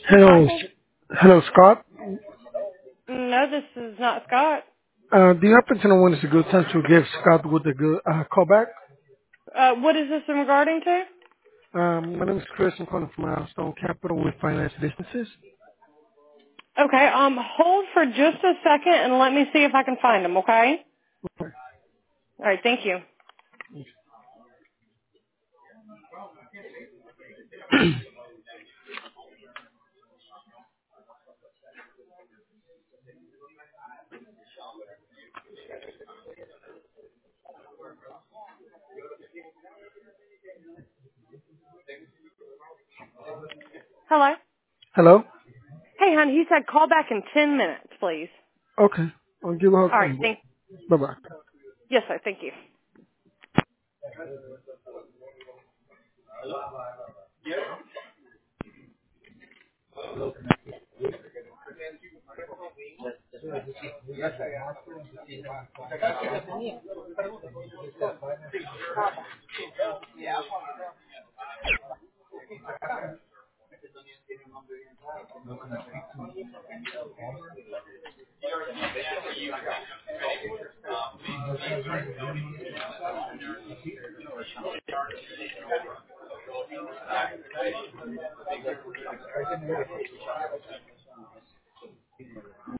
This Hello, Michael? hello, Scott. No, this is not Scott. Do you happen to know when it's a good time to give Scott with a good call back? What is this in regarding to? My name is Chris. I'm calling from Milestone Capital with Finance Businesses. Okay, hold for just a second and let me see if I can find him, okay? All right, thank you. Hello? Hello? Hey, hon, he said call back in 10 minutes, please. Okay. I'll give her a All right, call. Bye-bye. yes, sir, thank you.